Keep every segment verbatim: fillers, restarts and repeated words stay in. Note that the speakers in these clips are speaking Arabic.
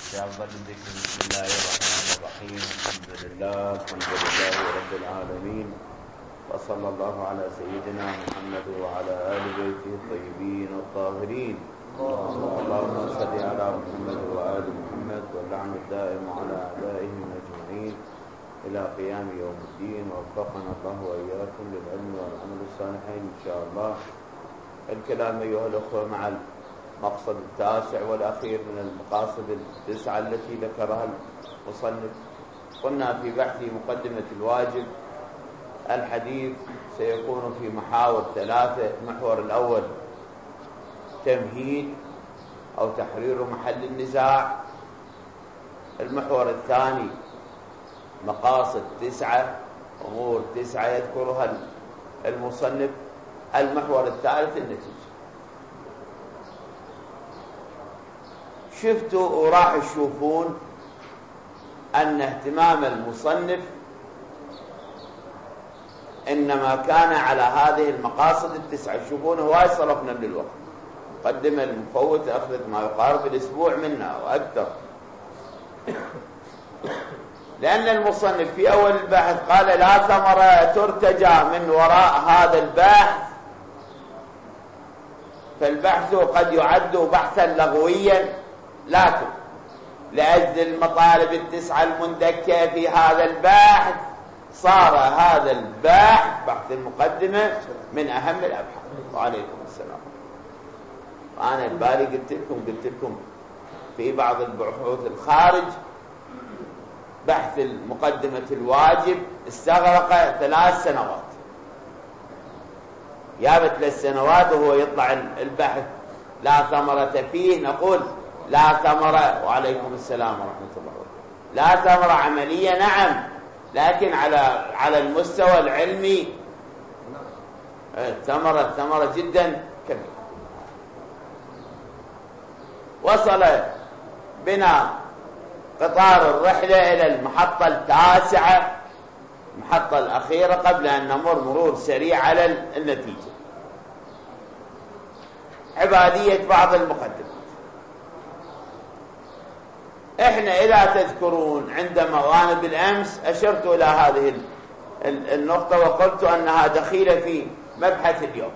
في أفضل الذكر بسم الله الرحمن الرحيم. الحمد لله الحمد لله رب العالمين، وصلى الله على سيدنا محمد وعلى آل بيته الطيبين الطاهرين. اللهم صل على محمد وآل محمد، واللعن الدائم على أعدائهم أجمعين إلى قيام يوم الدين. ووفقنا الله وإياكم للعلم والعمل الصالحين إن شاء الله. الكلام أيها الأخوة مع المقصد التاسع والأخير من المقاصد التسعة التي ذكرها المصنف. قلنا في بحث مقدمة الواجب الحديث سيكون في محاور ثلاثة. المحور الأول تمهيد أو تحرير محل النزاع. المحور الثاني مقاصد تسعة، أمور تسعة يذكرها المصنف. المحور الثالث النتيجة. شفتوا وراح تشوفون أن اهتمام المصنف إنما كان على هذه المقاصد التسعة. شوفون هواي صرفنا من الوقت. مقدمة المفوت أخذت ما يقارب الأسبوع منا وأكثر، لأن المصنف في أول البحث قال لا ثمرة ترتجى من وراء هذا البحث، فالبحث قد يعد بحثا لغويا، لكن لأجل المطالب التسعة المندكة في هذا البحث صار هذا البحث بحث المقدمة من أهم الأبحاث. وعليكم السلام. وأنا ببالي قلت لكم قلت لكم في بعض البحوث الخارج بحث المقدمة الواجب استغرق ثلاث سنوات، جابت ثلاث سنوات وهو يطلع البحث لا ثمرة فيه. نقول لا ثمرة، وعليكم السلام ورحمة الله وبركاته، لا ثمرة عملية نعم، لكن على على المستوى العلمي ثمرة ثمرة جدا كبيرة. وصل بنا قطار الرحلة إلى المحطة التاسعة، المحطة الأخيرة، قبل أن نمر مرور سريع على النتيجة. عبادية بعض المقدمات. احنا إذا تذكرون عندما وانا بالأمس أشرت إلى هذه النقطة وقلت أنها دخيلة في مبحث اليوم.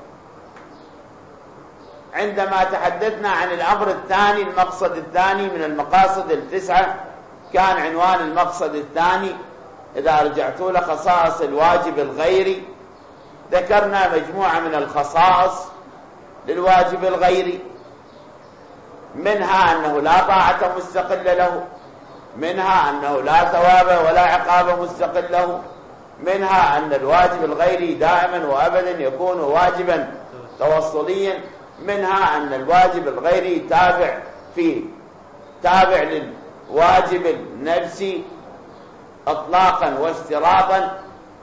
عندما تحدثنا عن الأمر الثاني، المقصد الثاني من المقاصد التسعة، كان عنوان المقصد الثاني إذا رجعتوا لخصائص الواجب الغيري، ذكرنا مجموعة من الخصائص للواجب الغيري، منها أنه لا طاعة مستقلة له، منها أنه لا ثواب ولا عقاب مستقل له، منها أن الواجب الغيري دائما وأبدا يكون واجبا توصليا، منها أن الواجب الغيري تابع في تابع للواجب النفسي اطلاقا واشتراطا،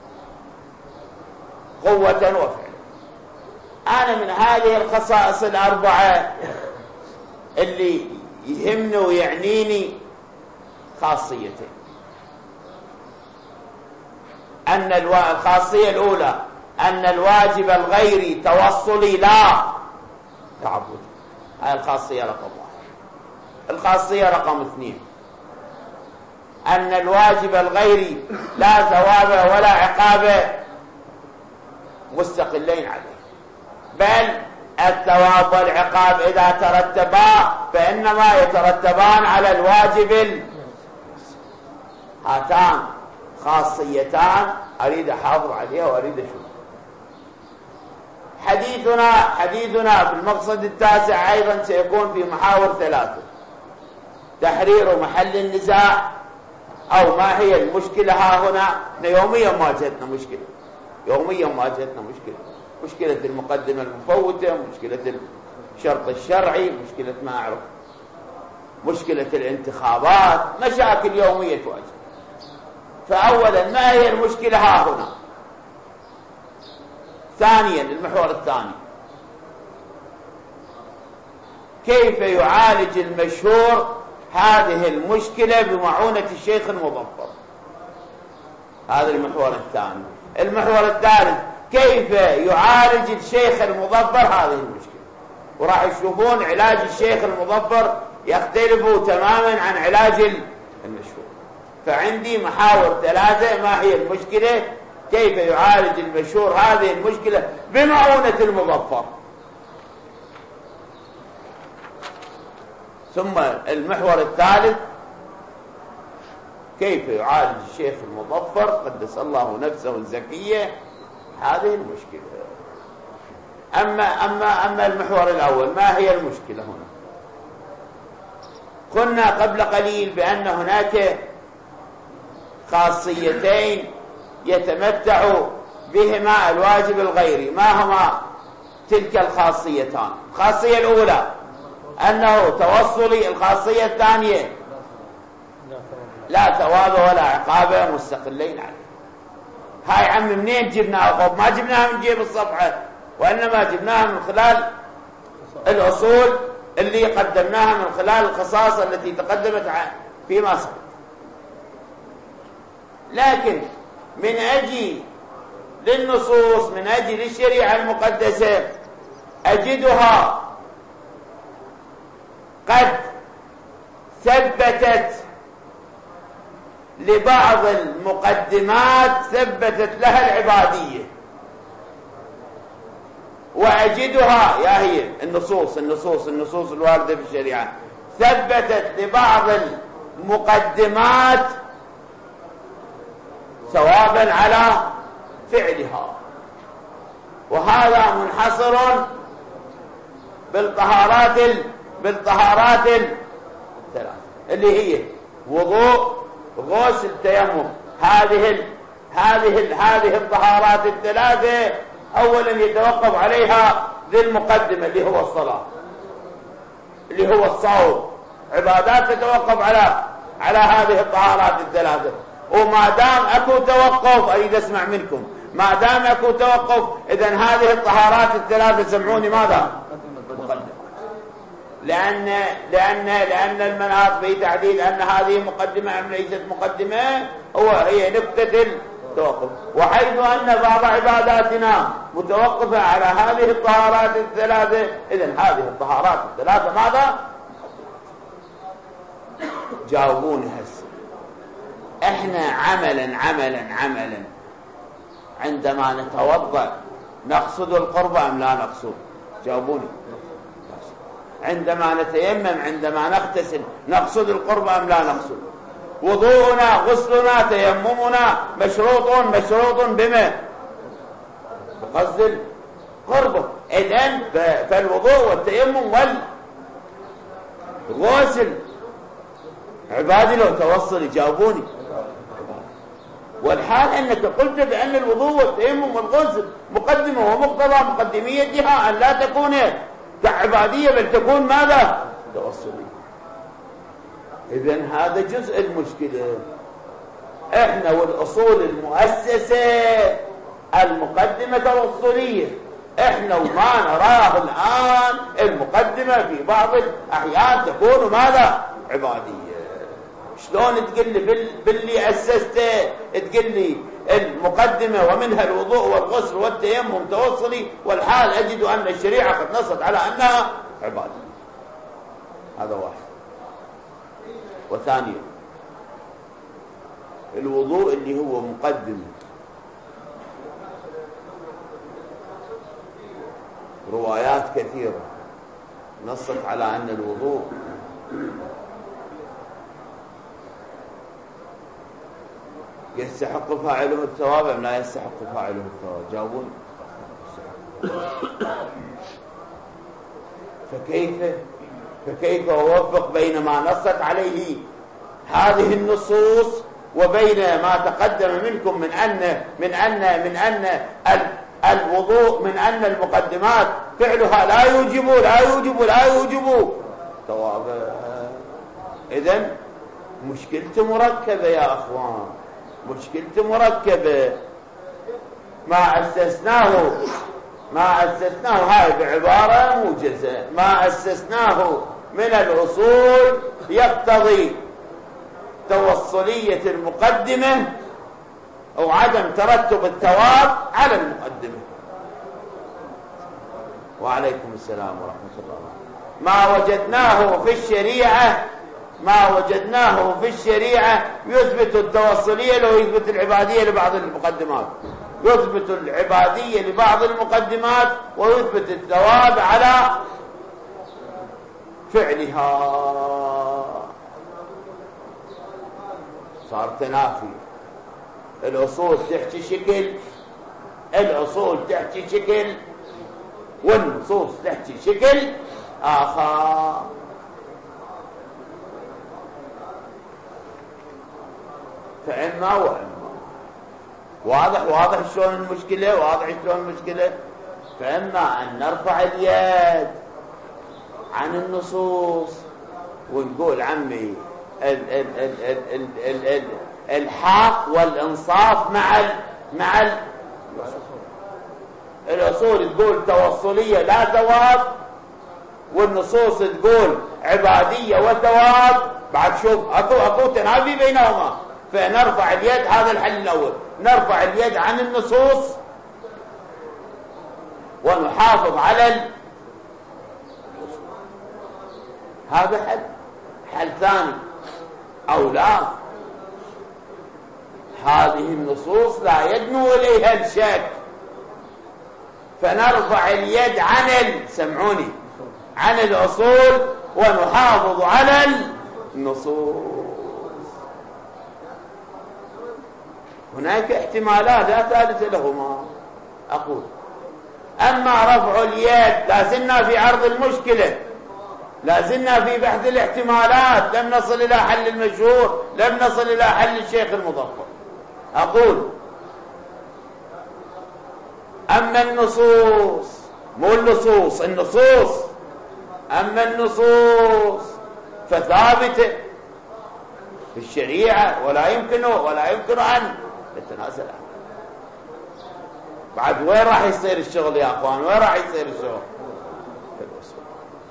قوة وفعلا. أنا من هذه الخصائص الأربعة اللي يهمني ويعنيني خاصيتين. أن الخاصية الأولى أن الواجب الغيري توصلي لا تعبد. هذه الخاصية رقم واحد. الخاصية رقم اثنين أن الواجب الغيري لا ثواب ولا عقاب مستقلين عليه، بل الثواب والعقاب إذا ترتبا فإنما يترتبان على الواجب. هاتان خاصيتان أريد أحافظ عليها وأريد أشوف. حديثنا حديثنا في المقصد التاسع أيضا سيكون في محاور ثلاثة: تحرير محل النزاع، أو ما هي المشكلة ها هنا. يوميا مواجهتنا مشكلة، يوميا مواجهتنا مشكلة، مشكلة المقدمة المفوتة، مشكلة الشرط الشرعي، مشكلة ما أعرف، مشكلة الانتخابات، مشاكل يومية تواجه. فأولا ما هي المشكلة ها هنا؟ ثانيا المحور الثاني كيف يعالج المشهور هذه المشكلة بمعونة الشيخ المظفر. هذا المحور الثاني. المحور الثالث كيف يعالج الشيخ المظفر هذه المشكلة، وراح يشوفون علاج الشيخ المظفر يختلف تماما عن علاج المشهور. فعندي محاور ثلاثة. ما هي المشكلة؟ كيف يعالج المشهور هذه المشكلة بمعونة المظفر. ثم المحور الثالث كيف يعالج الشيخ المظفر قدس الله نفسه الزكية هذه المشكلة. أما, أما, أما المحور الأول ما هي المشكلة هنا؟ قلنا قبل قليل بأن هناك خاصيتين يتمتع بهما الواجب الغيري. ما هما تلك الخاصيتان؟ الخاصية الأولى أنه توصلي. الخاصية الثانية لا ثواب ولا عقاب مستقلين عليه. هاي عم منين جبناها؟ طب ما جبناها من جيب الصفحة، وإنما جبناها من خلال الأصول اللي قدمناها من خلال الخصائص التي تقدمت فيما سبق. لكن من أجل للنصوص، من أجل الشريعة المقدسة، أجدها قد ثبتت لبعض المقدمات ثبتت لها العبادية، وأجدها يا هي النصوص النصوص النصوص الواردة في الشريعة ثبتت لبعض المقدمات ثوابا على فعلها. وهذا منحصر بالطهارات بالطهارات الثلاث اللي هي وضوء، غسل، تيمم. هذه ال... هذه ال... هذه الطهارات الثلاثه اولا يتوقف عليها ذي المقدمه اللي هو الصلاه، اللي هو الصوم. عبادات تتوقف على على هذه الطهارات الثلاثه. وما دام اكو توقف اريد اسمع منكم، ما دام اكو توقف اذا هذه الطهارات الثلاثه سمعوني ماذا؟ مقدمه. لان لان لان المناط في تعديل ان هذه مقدمه ام ليست مقدمه هو هي نقطه التوقف. وحيث ان بعض عباداتنا متوقفه على هذه الطهارات الثلاثه اذا هذه الطهارات الثلاثه ماذا؟ جاوبوني هسه. احنا عملا عملا عملا عندما نتوضا نقصد القرب ام لا نقصد؟ جاوبوني. عندما نتيمم، عندما نغتسل نقصد القرب ام لا نقصد؟ وضوءنا، غسلنا، تيممنا مشروط مشروط بما؟ بقصد القرب. اذن فالوضوء والتيمم والغسل عبادي لو توصلي. جاوبوني. والحال انك قلت بان الوضوء والتيمم والغسل مقدمه، ومقتضى مقدميتها ان لا تكون كعباديه بل تكون ماذا؟ توصليه. اذن هذا جزء المشكله. احنا والاصول المؤسسه المقدمه توصليه، احنا وما نراه الان المقدمه في بعض الاحيان تكون ماذا؟ عباديه. شلون تقول لي باللي اسسته تقول لي المقدمه ومنها الوضوء والغسل والتيمم توصلي، والحال اجد ان الشريعه قد نصت على انها عباده. هذا واحد. وثانيا الوضوء اللي هو مقدمه، روايات كثيره نصت على ان الوضوء يستحق فاعله الثواب ام لا يستحق فاعله الثواب؟ جاوبوني. فكيف فكيف اوفق بين ما نصت عليه هذه النصوص وبين ما تقدم منكم من ان من ان من ان الوضوء من ان المقدمات فعلها لا يوجب لا يوجب لا يوجب ثواب؟ اذن مشكلته مركبه يا اخوان، مشكلته مركبه. ما أسسناه ما أسسناه هاي بعبارة موجزة، ما أسسناه من الأصول يقتضي توصلية المقدمة أو عدم ترتب الثواب على المقدمة. وعليكم السلام ورحمة الله. ما وجدناه في الشريعة ما وجدناه في الشريعة يثبت التوصلية له يثبت العبادية لبعض المقدمات، يثبت العبادية لبعض المقدمات ويثبت الثواب على فعلها. صار تنافي، الأصول تحكي شكل الأصول تحكي شكل والنصوص تحكي شكل آخر. فإما وإما واضح واضح شلون المشكلة، واضح شلون المشكلة. فإما أن نرفع اليد عن النصوص ونقول عمي ال ال ال ال ال ال ال الحق والإنصاف مع ال مع ال الأصول تقول توصلية لا ثواب، والنصوص تقول عبادية وثواب. بعد شوف اكو اكو تنافي بينهما، فنرفع اليد. هذا الحل الأول، نرفع اليد عن النصوص ونحافظ على ال... هذا حل. حل ثاني أو لا، هذه النصوص لا يدنو إليها الشك، فنرفع اليد عن ال... سمعوني عن الأصول ونحافظ على النصوص. هناك احتمالات لا ثالث لهما. أقول أما رفع اليد لازلنا في عرض المشكلة، لازلنا في بحث الاحتمالات، لم نصل إلى حل المشهور، لم نصل إلى حل الشيخ المظفر. أقول أما النصوص، مو النصوص النصوص أما النصوص فثابتة في الشريعة ولا يمكن ولا يمكن أن نتنازل عنها. بعد وين راح يصير الشغل يا أخوان؟ وين راح يصير الشغل؟ في الأصول،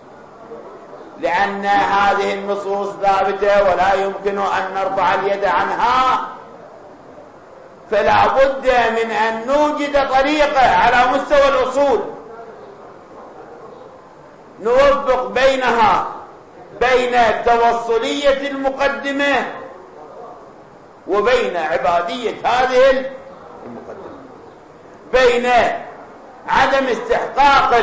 لأن هذه النصوص ثابتة ولا يمكن أن نرفع اليد عنها، فلا بد من أن نوجد طريقة على مستوى الأصول نوفق بينها بين توصلية المقدمة وبين عبادية هذه المقدمة، بين عدم استحقاق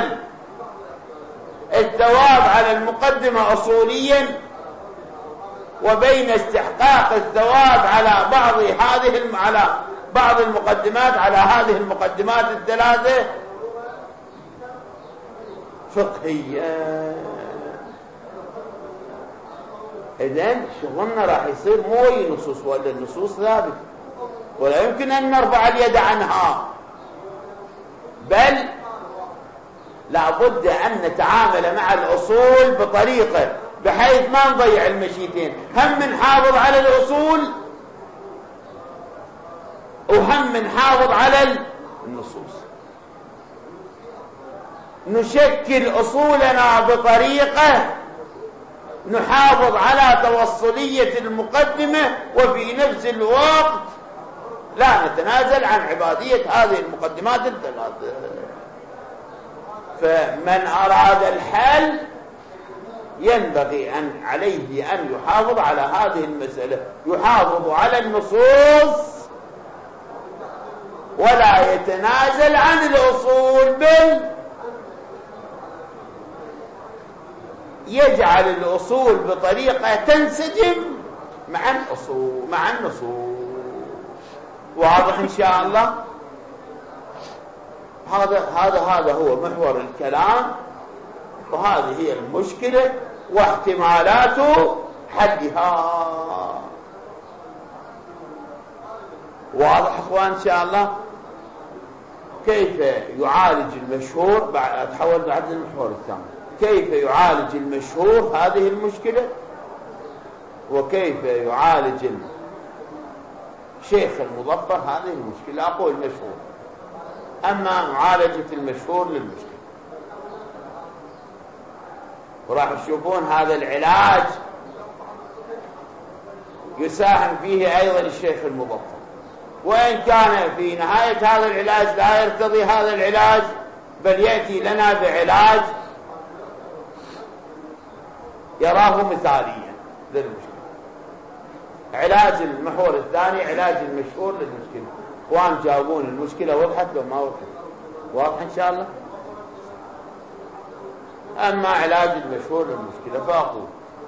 الثواب على المقدمة أصوليا وبين استحقاق الثواب على بعض هذه على بعض المقدمات على هذه المقدمات الثلاثة فقهيا. إذن شغلنا راح يصير مو أي نصوص ولا النصوص ثابت ولا يمكن أن نرفع اليد عنها، بل لابد أن نتعامل مع الأصول بطريقة بحيث ما نضيع المشيتين، هم نحافظ على الأصول وهم نحافظ على النصوص. نشكل أصولنا بطريقة نحافظ على توصلية المقدمة وفي نفس الوقت لا نتنازل عن عبادية هذه المقدمات الثلاثة. فمن أراد الحل ينبغي أن عليه أن يحافظ على هذه المسألة، يحافظ على النصوص ولا يتنازل عن الأصول، بل يجعل الأصول بطريقة تنسجم مع الأصول مع النصوص. واضح إن شاء الله؟ هذا هذا هذا هو محور الكلام، وهذه هي المشكلة واحتمالات حلها. واضح اخوان ان شاء الله؟ كيف يعالج المشهور بعد اتحول بعد المحور الثاني، كيف يعالج المشهور هذه المشكلة، وكيف يعالج الشيخ المظفر هذه المشكلة. اقول مشهور، اما معالجة المشهور للمشكلة، وراح تشوفون هذا العلاج يساهم فيه ايضا الشيخ المظفر، وإن كان في نهاية هذا العلاج لا يرتضي هذا العلاج، بل يأتي لنا بعلاج يراه مثاليا للمشكلة. علاج المحور الثاني علاج المشهور للمشكلة. اخوان جاوبون، المشكلة وضحت لو ما وضحت؟ واضح ان شاء الله. اما علاج المشهور للمشكلة فاقول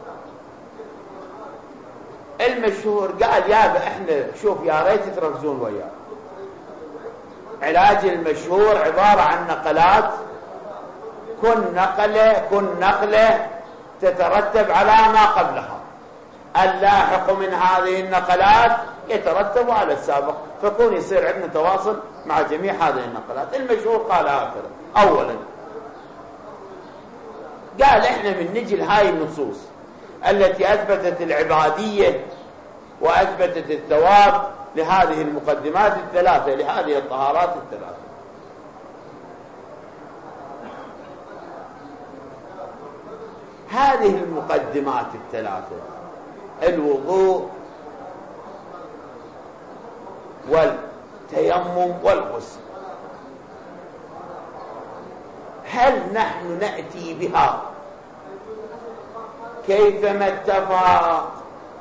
المشهور قال يا احنا شوف يا ريت تركزون وياه. علاج المشهور عبارة عن نقلات، كن نقلة كن نقلة تترتب على ما قبلها، اللاحق من هذه النقلات يترتب على السابق، فكون يصير عندنا تواصل مع جميع هذه النقلات. المشهور قال هكذا. اولا قال احنا من نجي لهاي النصوص التي اثبتت العبادية واثبتت الثواب لهذه المقدمات الثلاثة، لهذه الطهارات الثلاثة. هذه المقدمات الثلاثة، الوضوء والتيمم والغسل، هل نحن نأتي بها كيفما اتفق؟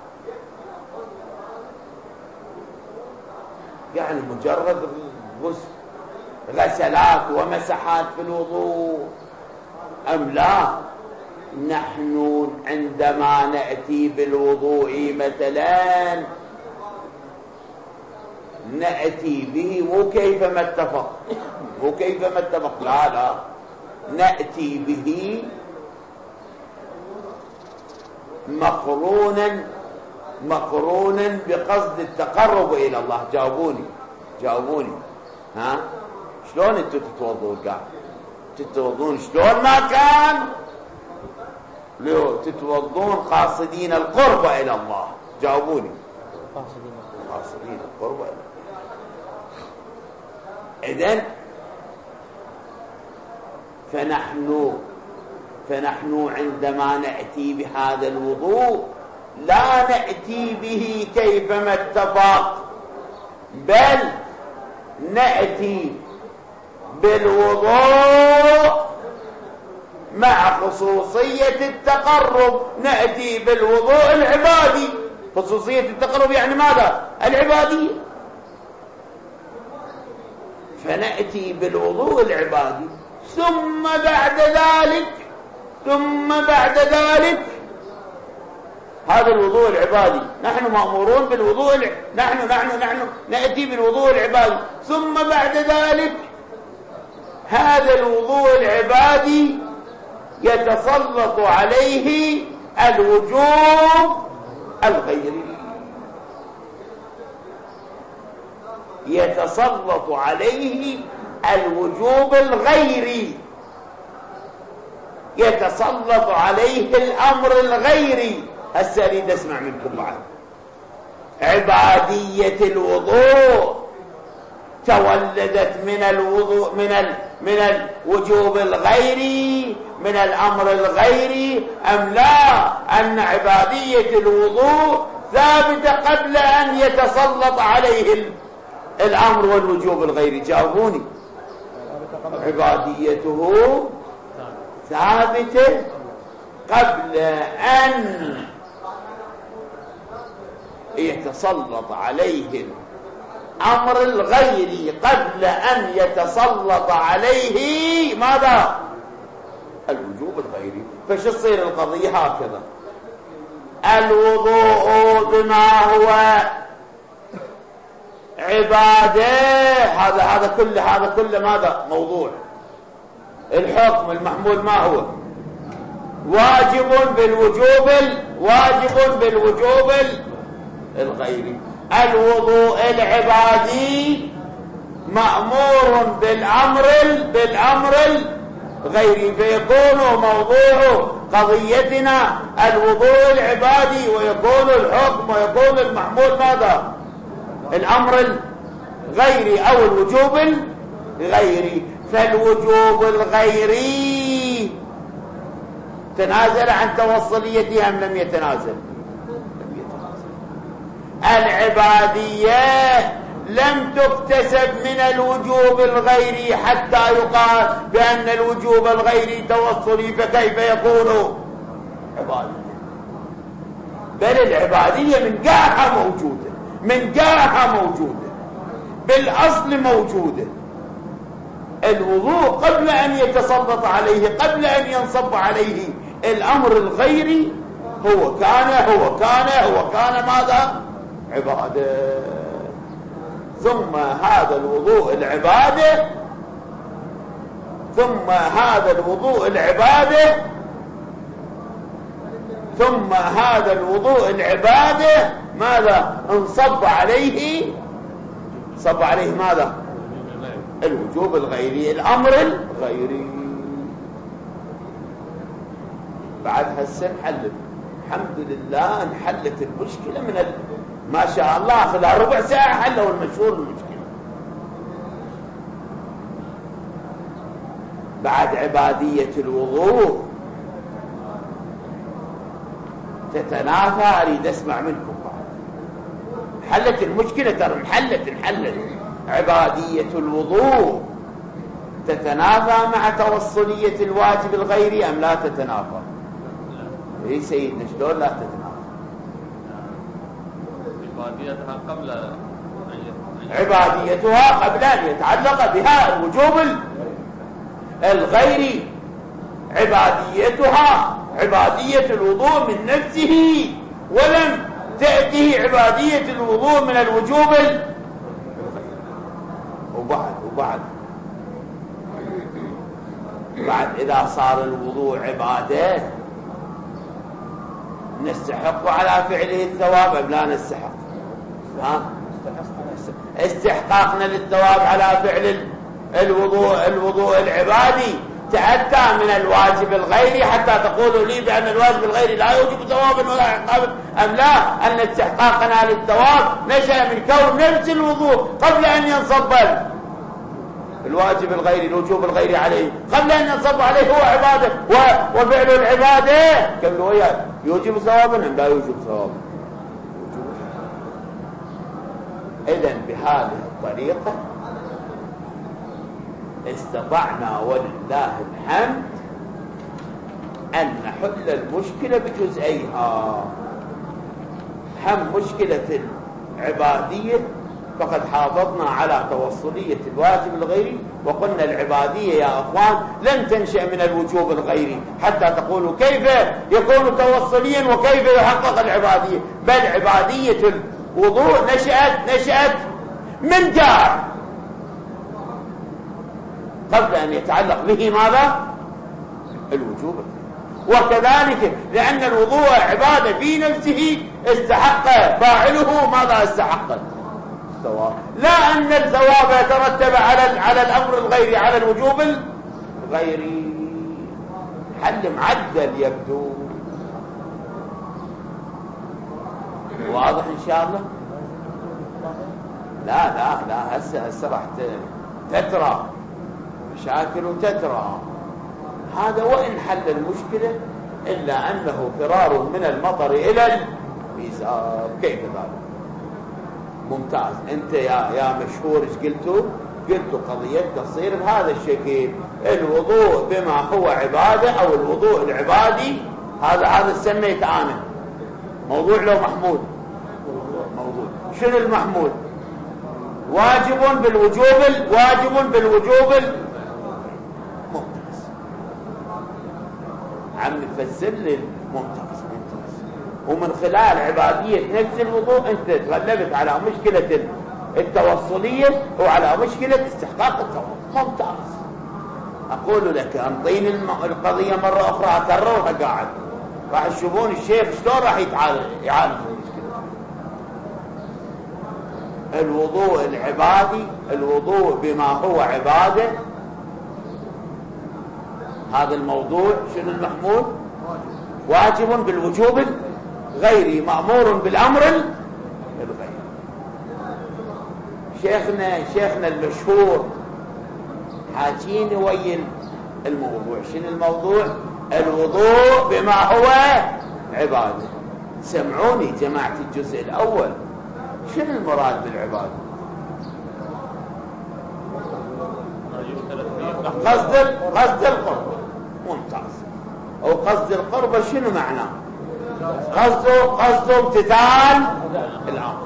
يعني مجرد غسلات ومسحات في الوضوء أم لا؟ نحن عندما نأتي بالوضوء مثلا نأتي به مو كيفما اتفق، مو كيفما اتفق، لا لا، نأتي به مقرونا مقرونا بقصد التقرب إلى الله. جاوبوني جاوبوني ها، شلون انتوا تتوضون؟ قاعد تتوضون شلون ما كان؟ لو تتوضون قاصدين القرب إلى الله. جاوبوني. قاصدين قاصدين القرب إلى الله. إذن فنحن فنحن عندما نأتي بهذا الوضوء لا نأتي به كيفما اتفق، بل نأتي بالوضوء مع خصوصية التقرب، نأتي بالوضوء العبادي. خصوصية التقرب يعني ماذا؟ العبادية. فنأتي بالوضوء العبادي ثم بعد ذلك ثم بعد ذلك هذا الوضوء العبادي نحن مأمورون بالوضوء الع... نحن نحن نحن نأتي بالوضوء العبادي، ثم بعد ذلك هذا الوضوء العبادي يتسلط عليه الوجوب الغيري، يتسلط عليه الوجوب الغيري، يتسلط عليه الأمر الغيري. هسه اريد اسمع منكم بعد. عبادية الوضوء تولدت من الوضوء من ال من الوجوب الغيري، من الأمر الغيري، أم لا؟ أن عبادية الوضوء ثابتة قبل أن يتسلط عليه الأمر والوجوب الغيري. جاوبوني. عباديته ثابتة قبل أن يتسلط عليه الأمر الغيري، قبل أن يتسلط عليه ماذا؟ الوجوب الغيري. فش تصير القضية هكذا؟ الوضوء بما هو عبادة، هذا هذا كله هذا كله ماذا؟ موضوع الحكم المحمول ما هو؟ واجب بالوجوب واجب بالوجوب الغيري. الوضوء العبادي مأمور بالأمر بالأمر الغيري، فيكون موضوع قضيتنا الوضوء العبادي، ويكون الحكم ويكون المحمول ماذا؟ الأمر الغيري أو الوجوب الغيري. فالوجوب الغيري تنازل عن توصليته أم لم يتنازل؟ لم يتنازل. العبادية لم تكتسب من الوجوب الغيري حتى يقال بأن الوجوب الغيري توصلي، فكيف يكون العبادية، بل العبادية من قاعها موجودة، من قاعها موجودة، بالأصل موجودة. الوضوء قبل أن يتسلط عليه، قبل أن ينصب عليه الأمر الغيري، هو كان هو كان هو كان ماذا؟ عبادة. ثم هذا الوضوء العبادة ثم هذا الوضوء العبادة ثم هذا الوضوء العبادة ماذا؟ انصب عليه، صب عليه ماذا؟ الوجوب الغيري، الأمر الغيري. بعد هالسن حلت، الحمد لله انحلت المشكلة من ال... ما شاء الله خلال ربع ساعة حلوا المشهور المشكلة. بعد عبادية الوضوء تتنافى. أريد أسمع منكم بعد. حلت المشكلة، ترى انحلت انحلت. عبادية الوضوء تتنافى مع توصلية الواجب الغيري أم لا تتنافى؟ إيه سيدنا شلون لا تتنافى؟ عباديتها قبل عباديتها قبل أن يتعلق بها الوجوب الغيري. عباديتها عبادية الوضوء من نفسه، ولم تأتيه عبادية الوضوء من الوجوب الغيري. وبعد وبعد بعد إذا صار الوضوء عبادة نستحق على فعله الثواب أم لا نستحق؟ ها؟ استحقاقنا للثواب على فعل الوضوء الوضوء العبادي تأتى من الواجب الغيري، حتى تقولوا لي بأن الواجب الغيري لا يوجب ثوابا ولا عقابا، أم لا؟ أن استحقاقنا للثواب نشأ من كون نفس الوضوء قبل أن ينصب الواجب الغيري، الوجوب الغيري عليه قبل أن ينصب عليه هو عبادة، وفعل العبادة كم وياه يوجب ثوابا أم لا يوجب ثوابا؟ إذن بهذه الطريقة استطعنا ولله الحمد أن نحل المشكلة بجزئيها. هم مشكلة العبادية فقد حافظنا على توصلية الواجب الغيري، وقلنا العبادية يا أخوان لن تنشأ من الوجوب الغيري حتى تقولوا كيف يكون توصليا وكيف يحقق العبادية، بل عبادية الوضوء نشأت نشأت من جار قبل أن يتعلق به ماذا؟ الوجوب. وكذلك لأن الوضوء عبادة في نفسه استحق فاعله ماذا؟ استحق الثواب، لا أن الثواب يترتب على على الأمر الغيري، على الوجوب الغيري. حل معدل يبدو واضح إن شاء الله. لا لا لا هسه هسه راح تترى مشاكل وتترى. هذا وإن حل المشكلة إلا أنه فرار من المطر إلى الميزاب. كيف ذلك؟ ممتاز. أنت يا يا مشهور ايش قلتوا؟ قلتوا قضيتك تصير بهذا الشكل، الوضوء بما هو عبادة أو الوضوء العبادي. هذا هذا سميت أنا موضوع لو محمود موضوع. شنو المحمود؟ واجب بالوجوب واجب بالوجوب ممتاز. عم نفسر لي ممتاز ممتاز. ومن خلال عبادية نفس الوضوء انت تغلبت على مشكلة التوصلية وعلى مشكلة استحقاق الثواب. ممتاز. اقول لك انطيني القضية مرة اخرى اكررها قاعد راح تشوفون الشيخ شلون راح يتعالج يعالج المشكلة. الوضوء العبادي، الوضوء بما هو عبادة، هذا الموضوع شنو المحمول؟ واجب بالوجوب غيري، مأمور بالأمر الغيري. شيخنا شيخنا المشهور حاجيني وين الموضوع. شنو الموضوع؟ الوضوء بما هو عبادة. سمعوني جماعة الجزء الأول، شنو المراد بالعبادة؟ قصد قصد القرب. ممتاز. أو قصد القربة شنو معناه؟ قصده قصده امتثال الأمر.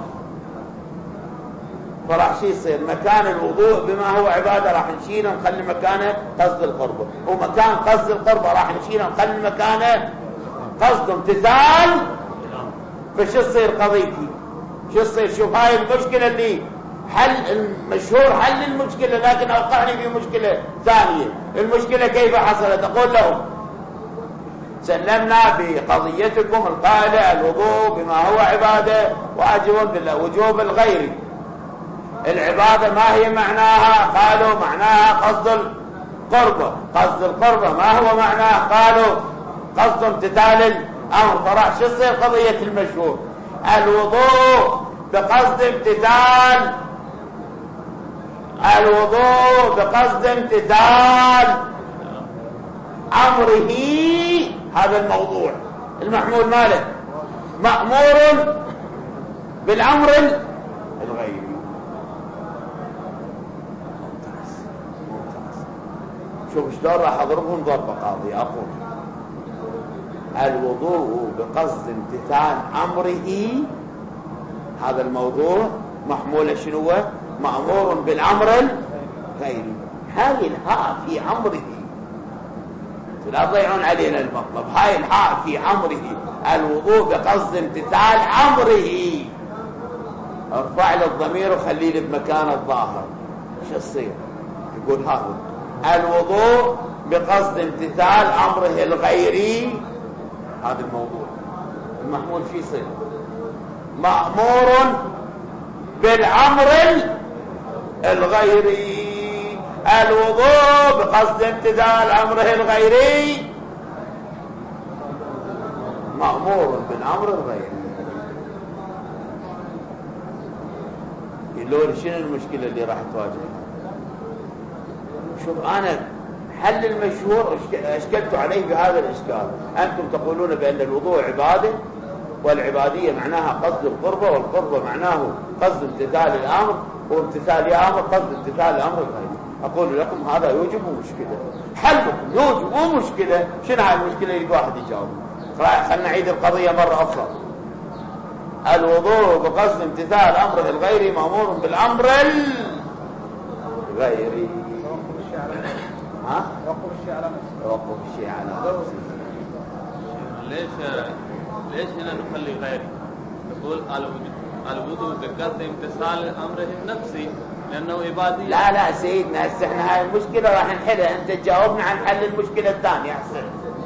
فراح شي يصير مكان الوضوء بما هو عبادة راح نشيله نخلي مكانه قصد القربة، ومكان قصد القربة راح نشيله نخلي مكانه قصد امتثال. فشو يصير قضيتي؟ شو يصير؟ شوف هاي المشكلة اللي حل المشهور حل المشكلة، لكن أوقعني في مشكلة ثانية. المشكلة كيف حصلت؟ أقول لهم سلمنا بقضيتكم القائلة الوضوء بما هو عبادة واجب بالوجوب الغيري. العبادة ما هي معناها؟ قالوا معناها قصد القربة. قصد القربة ما هو معناه؟ قالوا قصد امتثال الأمر. فراح شو تصير قضية المشهور؟ الوضوء بقصد امتثال الوضوء بقصد امتثال أمره. هذا الموضوع المحمول ماله مأمور بالأمر الغيري. ممتاز ممتاز. شوف شلون راح أضربهم ضربة قاضية. أقول الوضوء بقصد امتثال أمره، هذا الموضوع محمول شنو؟ مأمور بالأمر الغيري. هاي الهاء في أمره، لا تضيعون علينا المطلب. هاي الهاء في أمره، الوضوء بقصد امتثال أمره. ارفع له الضمير وخليه له بمكان الظاهر. شو يصير؟ يقول هذا الوضوء بقصد امتثال أمره الغيري. هذا الموضوع المحمول فيه يصير مأمور بالأمر الغيري. الوضوء بقصد امتثال أمره الغيري مأمور بالأمر الغيري. يقولون شنو المشكلة اللي راح تواجهها؟ شوف أنا حل المشهور أشكلت عليه بهذا الإشكال. أنتم تقولون بأن الوضوء عبادة، والعبادية معناها قصد القربة، والقربة معناه قصد امتثال الأمر، وامتثال الأمر قصد امتثال الأمر الغيري. أقول لكم هذا يوجب مشكلة. حلكم يوجب مو مشكلة. شنو هاي المشكلة اللي واحد يجاوب؟ خلنا نعيد القضية مرة أخرى. الوضوء بقصد امتثال أمره الغيري مأمور بالأمر الغيري. ها؟ توقف الشيء على نفسه. توقف الشيء على نفسه. ليش ليش هنا نخلي غيري؟ نقول الوضوء بقصد امتثال امره النفسي لانه عبادي. لا لا سيدنا، هسه احنا هاي المشكله راح نحلها. انت تجاوبنا عن حل المشكله الثانيه. احسن.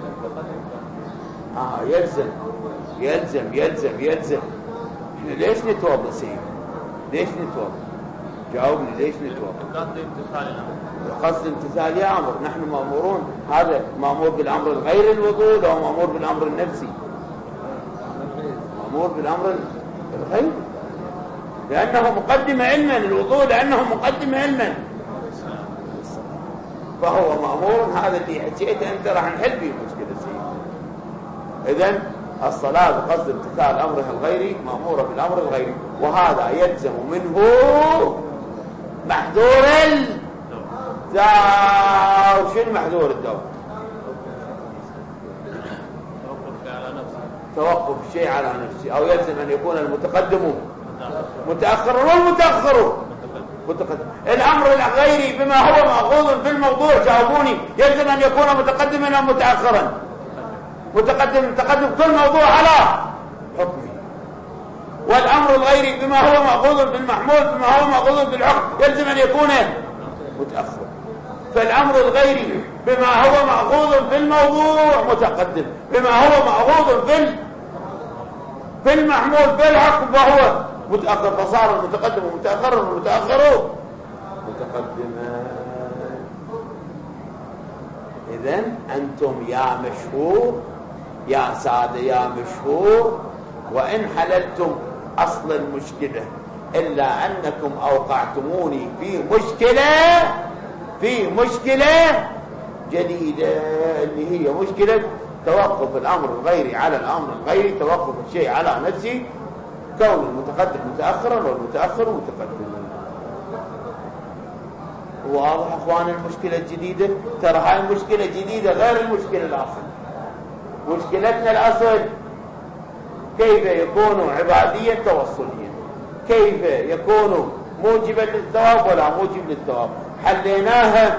اه يلزم يلزم يلزم يلزم. ليش نتوضا سيدنا؟ ليش نتوضا؟ جاوبني ليش نتوضا؟ قصد امتثال الامر. قصد امتثال امر. نحن مامورون. هذا مامور بالامر الغير الوضوء، لو مامور بالامر النفسي. مامور بالامر الغير لانه مقدم علما. الوضوء لانه مقدم علما، فهو مامور. هذا اللي حكيته انت راح نحل فيه المشكله سيدي. اذن الصلاه بقصد امتثال امره الغيري ماموره بالامر الغيري، وهذا يلزم منه محذور الدواء. شنو محذور الدواء؟ توقف الشيء على نفسه، او يلزم ان يكون المتقدم متاخرا والمتاخر متقدم. الامر الغيري بما هو ماخوذ في الموضوع، جاوبوني، يلزم ان يكون متقدما او متاخرا؟ متقدم. تقدم كل موضوع على حكمه. والامر الغيري بما هو ماخوذ في المحمول بما هو ماخوذ في الحكم، يلزم ان يكون متاخر. فالامر الغيري بما هو ماخوذ في الموضوع متقدم، بما هو ماخوذ في في المحمول في الحكم فهو متاخر. فصار المتقدم متاخرا والمتاخر متقدما. اذن انتم يا مشهور يا ساده يا مشهور، وان حللتم اصل المشكله الا انكم اوقعتموني في مشكله في مشكله جديده، اللي هي مشكله توقف الامر الغيري على الامر الغيري، توقف الشيء على نفسه، كون المتقدم متاخرا والمتاخر متقدما. واضح اخوان المشكله الجديده؟ ترى هاي مشكله جديده غير المشكله الاصل. مشكلتنا الأصل كيف يكون عباديا توصليا، كيف يكون موجبا للثواب ولا موجب للثواب. حليناها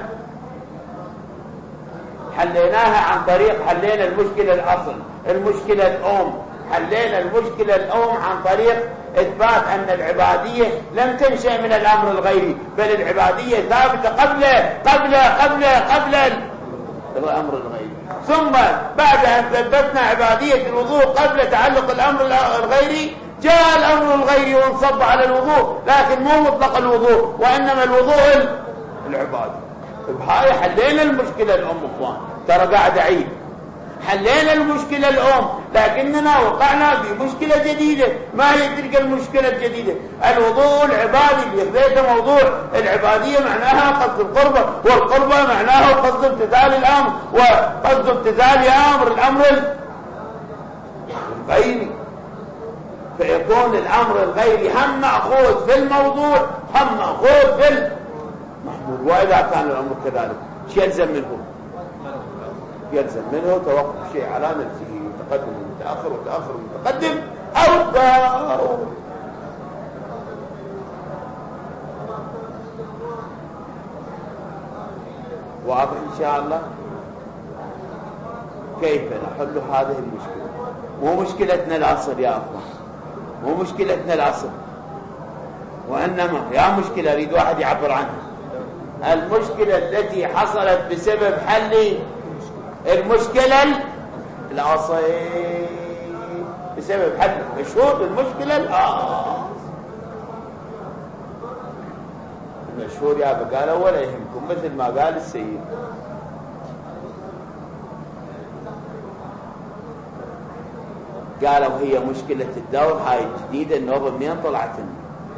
حليناها عن طريق حلينا المشكلة الأصل، المشكلة الأم، حلينا المشكلة الأم عن طريق إثبات أن العبادية لم تنشأ من الأمر الغيري، بل العبادية ثابتة قبل قبل قبل قبل الأمر الغيري. ثم بعد أن ثبتنا عبادية الوضوء قبل تعلق الأمر الغيري، جاء الأمر الغيري وانصب على الوضوء، لكن مو مطلق الوضوء، وإنما الوضوء العبادي. بهاي حلينا المشكلة الأم اخوان، ترى قاعد أعيد، حلينا المشكلة الأم، لكننا وقعنا في مشكلة جديدة. ما هي تلك المشكلة الجديدة؟ الوضوء العبادي اللي اخذته موضوع العبادية معناها قصد القربة، والقربة معناها قصد امتثال الأمر، وقصد امتثال أمر الأمر الغيري. فيكون الأمر الغيري هم مأخوذ في الموضوع هم مأخوذ في المحمول. وإذا كان الأمر كذلك شو يلزم منه؟ يلزم منه توقف شيء على نفسه، تقدم ومتأخر وتأخر ومتقدم أو الضار. واضح إن شاء الله. كيف نحل هذه المشكلة؟ مو مشكلتنا الأصل يا أخوان، مو مشكلتنا الأصل، وإنما يا مشكلة أريد واحد يعبر عنها. المشكلة التي حصلت بسبب حل المشكلة الأصل، بسبب حل مشهور المشكلة الأصل. المشهور يا بقال ولا يهمكم، مثل ما قال السيد. قالوا هي مشكلة الدور هاي الجديدة، النوبة منين طلعت لنا؟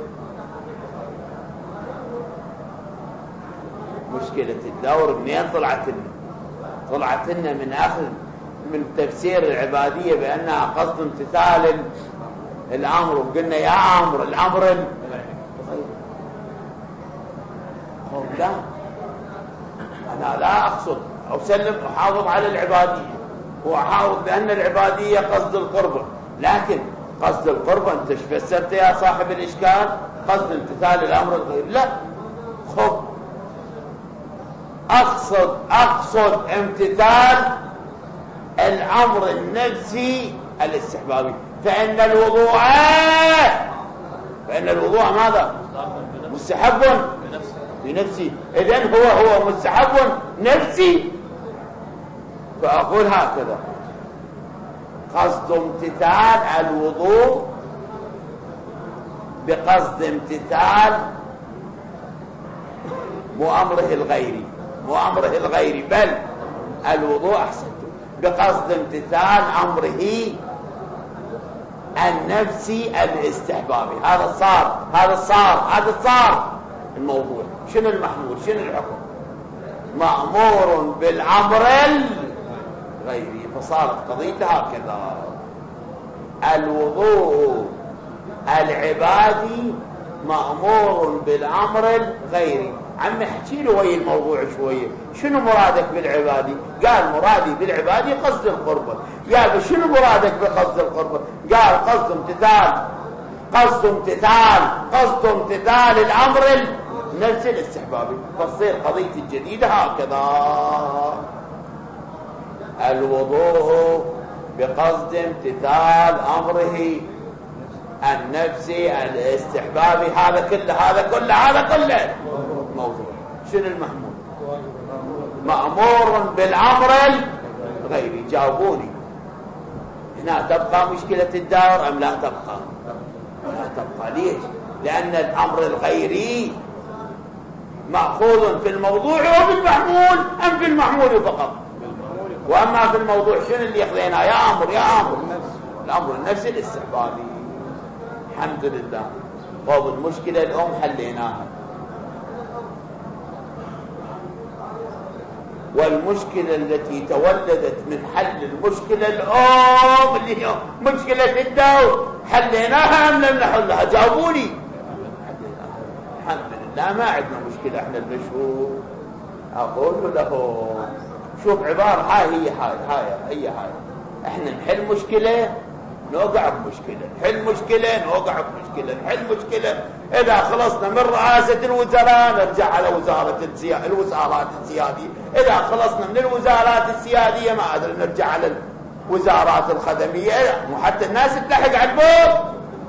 مشكلة الدور منين طلعت لنا؟ طلعت لنا من أخذ من تفسير العبادية بأنها قصد امتثال الأمر، وقلنا يا أمر الأمر لا، أنا لا أقصد أسلم أحافظ على العبادية وأحافظ بأن العبادية قصد القربة، لكن قصد القربة أنت ايش فسرت يا صاحب الإشكال؟ قصد امتثال الأمر الغير. لا، خذ أقصد أقصد امتثال الأمر النفسي الاستحبابي، فإن الوضوء فإن الوضوء ماذا؟ مستحب بنفسي، إذن هو هو مستحب نفسي. فأقول هكذا: قصد امتثال الوضوء بقصد امتثال مو أمره الغيري، مو أمره الغيري، بل الوضوء أحسنت بقصد امتثال أمره النفسي الاستحبابي. هذا صار هذا صار هذا صار الموضوع. شنو المحمول؟ شنو الحكم؟ مأمور بالأمر الغيري، فصارت قضيته هكذا: الوضوء العبادي مأمور بالأمر الغيري. عمي احكي له ويا الموضوع شويه، شنو مرادك بالعبادي؟ قال مرادي بالعبادي قصد القربة. قال شنو مرادك بقصد القربة؟ قال قصد امتثال قصد امتثال قصد امتثال الامر النفسي الاستحبابي. فتصير قضيه الجديده هكذا: الوضوء بقصد امتثال امره النفسي الاستحبابي. هذا كله هذا كله هذا كله موضوع. شنو المحمول؟ مأمور بالأمر الغيري. جاوبوني، هنا تبقى مشكلة الدار أم لا تبقى؟ لا تبقى. ليش؟ لأن الأمر الغيري مأخوذ في الموضوع وفي المحمول، أم في المحمول فقط؟ وأما في الموضوع شنو اللي يخذينا؟ يا أمر يا أمر الأمر النفسي الاستحبابي. الحمد لله. طب المشكلة الأم حليناها، والمشكلة التي تولدت من حل المشكلة الأم اللي هي مشكلة الدور حليناها أم لم نحلها؟ جاوبوني. حليناها الحمد لله. ما عندنا مشكلة احنا المشهور. أقول له شوف عبارة هاي هي هاي هاي هي هاي احنا نحل مشكلة نوقع بمشكلة، نحل مشكلة نوقع بمشكلة، نحل مشكلة. إذا خلصنا من رئاسة الوزراء نرجع على وزارة السيا... الوزارات السيادية، إذا خلصنا من الوزارات السيادية ما أدري نرجع على الوزارات الخدمية، وحتى الناس تلحق على البوب.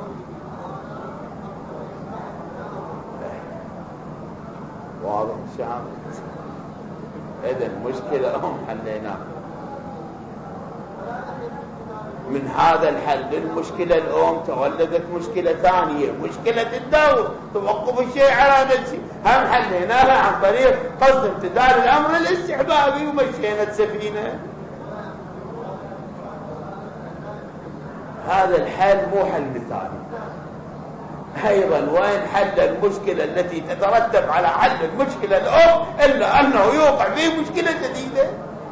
واضح الشعب؟ إذا المشكلة هم حليناها. من هذا الحل للمشكلة الأم تولدت مشكلة ثانية، مشكلة الدور، توقف الشيء على نفسه. هم حليناها عن طريق قصد امتثال الأمر الاستحبابي ومشينا السفينة. هذا الحل مو حل مثالي. أيضا وين حل المشكلة التي تترتب على حل المشكلة الأم إلا أنه يوقع فيه مشكلة جديدة؟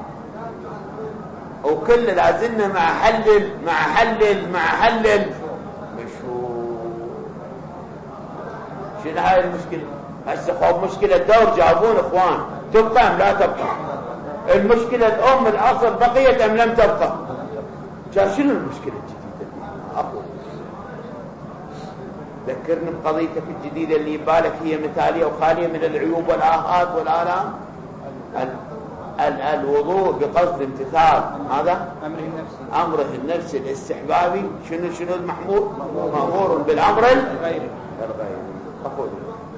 وكل لازلنا مع حلل مع حلل مع حلل مشهور. شنو هاي المشكلة؟ هسه خوف مشكلة الدور جابون اخوان، تبقى ام لا تبقى؟ المشكلة الام الاصل بقيت ام لم تبقى؟ شنو المشكلة الجديدة؟ اقول ذكرني بقضيتك الجديدة اللي يبالك هي مثالية وخالية من العيوب والآهات والآلام. الوضوء بقصد امتثال هذا امره النفسي، امره النفسي الاستحبابي. شنو شنو المحمول؟ مأمور بالامر الغيري. الغيري اقول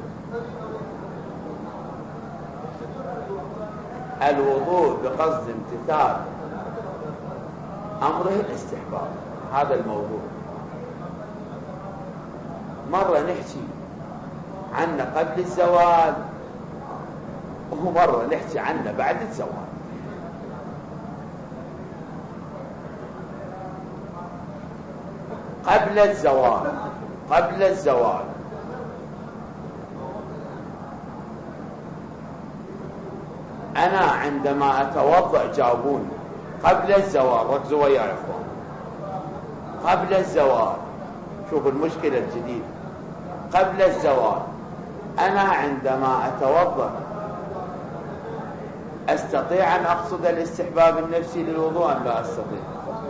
الوضوء بقصد امتثال امره الاستحبابي. هذا الموضوع مرة نحكي عنه قبل الزواج ومرة نحكي عنه بعد الزواج. قبل الزواج قبل الزواج أنا عندما أتوضأ جابوني قبل الزواج، ركزوا وياي يا إخوان، قبل الزواج شوفوا المشكلة الجديدة. قبل الزواج أنا عندما أتوضأ أستطيع أن أقصد الاستحباب النفسي للوضوء أم لا أستطيع؟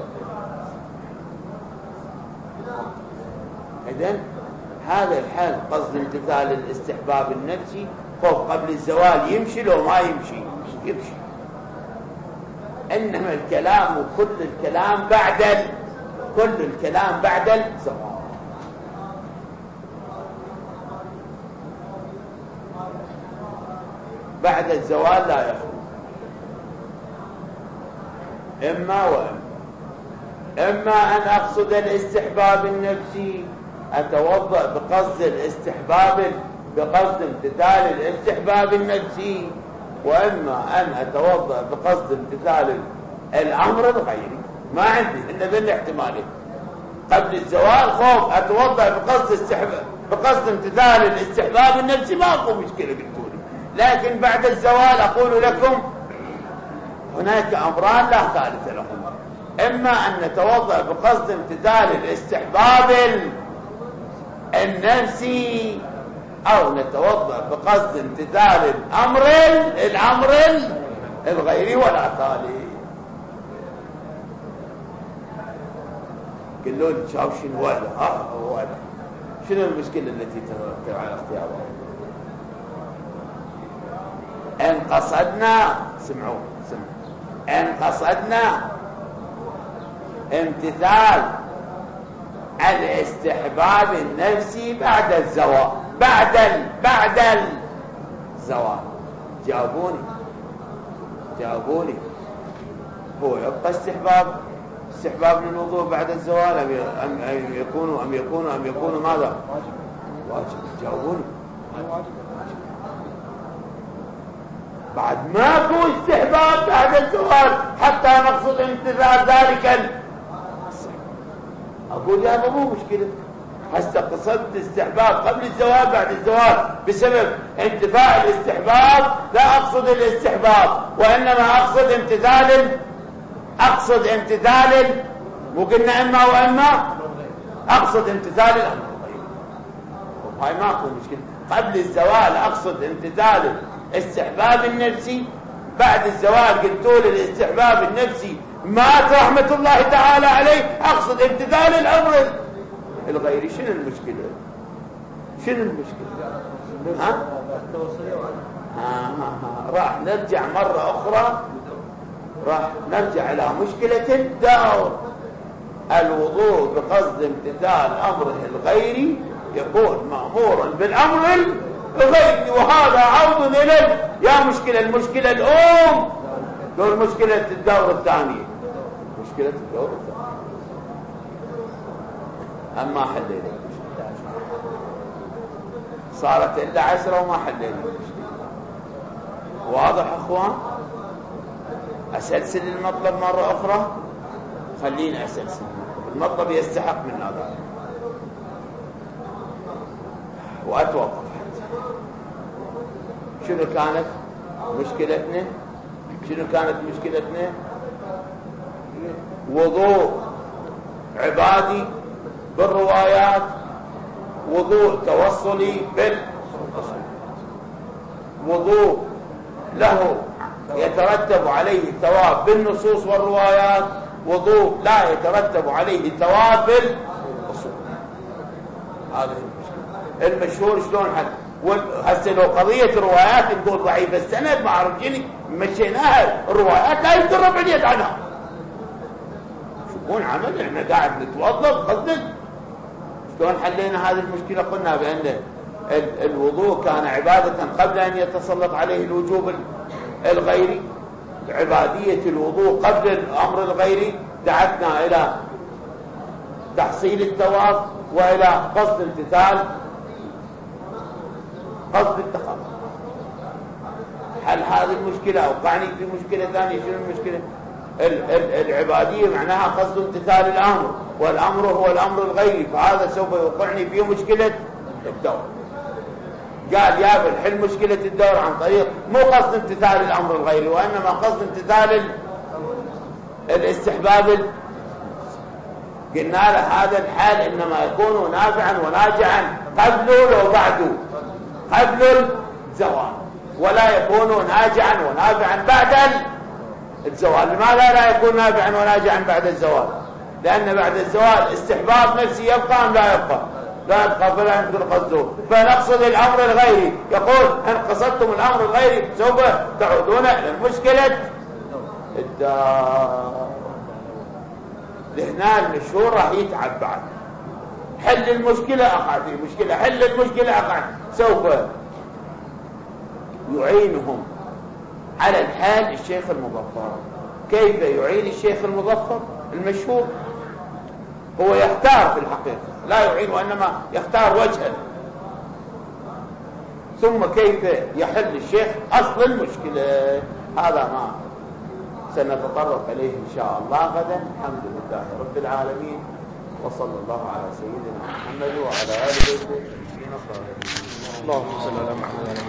إذن هذا الحل قصد امتثال الاستحباب النفسي خوف قبل الزوال يمشي لو ما يمشي؟ يمشي. إنما الكلام وكل الكلام بعد ال... كل الكلام بعد الزوال. بعد الزوال لا يخرج إما وإما. إما أن أقصد الاستحباب النفسي أتوضأ بقصد الاستحباب بقصد امتثال الاستحباب النفسي، وإما أن أتوضأ بقصد امتثال الأمر الغيري. ما عندي إلا ذي الاحتمالين. قبل الزوال خوف أتوضأ بقصد استحباب بقصد امتثال الاستحباب النفسي ما أكو مشكلة قلتولي. لكن بعد الزوال أقول لكم هناك أمران لا ثالث لهم. إما أن نتوضأ بقصد امتثال الاستحباب النفسي أو نتوضأ بقصد امتثال الأمر الأمر الغيري ولا ثالث. قلوا لي شاف شنو هذا؟ ها هو هذا. شنو المشكلة التي ترتب على اختياره؟ إن قصدنا سمعوا سمعوا إن قصدنا امتثال الاستحباب النفسي بعد الزواج بعد ال... بعد الزواج جاوبوني جاوبوني هو يبقى استحباب استحباب للوضوء بعد الزواج أم أم يكونوا أم يكونوا أم يكونوا ماذا؟ واجب. جاوبوني. بعد ما هو استحباب بعد الزواج حتى نقصد امتثال ذلك. أقول يا أبا مو مشكلة، هسه قصدت استحباب قبل الزواج بعد الزواج بسبب انتفاء الاستحباب لا أقصد الاستحباب وإنما أقصد امتثال أقصد امتثال مو قلنا إما وإما أقصد امتثال الأمر. وهاي ما أكون مشكلة. قبل الزواج أقصد امتثال استحباب النفسي، بعد الزواج قلتوا لي الاستحباب النفسي مات رحمة الله تعالى عليه، أقصد امتثال الأمر الغيري. شنو المشكلة؟ شنو المشكلة؟ ها؟ ها ها ها. راح نرجع مرة أخرى، راح نرجع إلى مشكلة الدور. الوضوء بقصد امتثال أمره الغيري يكون مأمورا بالأمر الغيري، وهذا عوض إليه يا مشكلة المشكلة الأم دور مشكلة الدور الثانية، مشكلة الدور الثانية. أما حلينا صارت إلا عشرة وما حلينا. واضح أخوان؟ أسلسل المطلب مرة أخرى. خليني أسلسل المطلب، يستحق من هذا وأتوقف. شنو كانت مشكلتنا؟ شنو كانت مشكلتنا؟ وضوء عبادي بالروايات، وضوء توصلي بالأصول، وضوء له يترتب عليه ثواب بالنصوص والروايات، وضوء لا يترتب عليه ثواب بالأصول. هذا المشكلة. المشهور شلون حل؟ هسه لو قضية الروايات نقول ضعيفة السند ما أعرف جني مشيناها، الروايات لا يمكن ربع اليد عنها. شكون عمل؟ احنا قاعد نتوظف قصدك. شلون حلينا هذه المشكلة؟ قلنا بأن الوضوء كان عبادة قبل أن يتسلط عليه الوجوب الغيري. عبادية الوضوء قبل الأمر الغيري دعتنا إلى تحصيل الثواب وإلى قصد امتثال قصد التخلص. حل هذه المشكلة أوقعني في مشكلة ثانية. شنو المشكلة؟ العبادية معناها قصد امتثال الأمر، والأمر هو الأمر الغيري، فهذا سوف يوقعني في مشكلة الدور. قال يا بل حل مشكلة الدور عن طريق مو قصد امتثال الأمر الغيري، وإنما قصد امتثال الاستحباب. قلنا له هذا الحال إنما يكون نافعا وناجعا قبله لو بعده، قبل الزوال، ولا يكون ناجعا ونافعا بعد الزوال. لماذا لا يكون نافعا وناجعا بعد الزوال؟ لأن بعد الزوال استحباب نفسي يبقى أم لا يبقى؟ لا يبقى، فلا يمكن قصده. فنقصد الأمر الغيري. يقول إن قصدتم الأمر الغيري سوف تعودون إلى المشكلة الدار. لهنا المشهور راح يتعب بعد. حل المشكلة أقع في مشكلة، حل المشكلة أقع. سوف يعينهم على الحال الشيخ المظفر. كيف يعين الشيخ المظفر؟ المشهور هو يختار في الحقيقة، لا يعين وإنما يختار وجها. ثم كيف يحل الشيخ أصل المشكلة؟ هذا ما سنتطرق إليه إن شاء الله غدا. الحمد لله رب العالمين، وصلى الله على سيدنا محمد وعلى آله وصحبه وسلم. اللهم صل على محمد.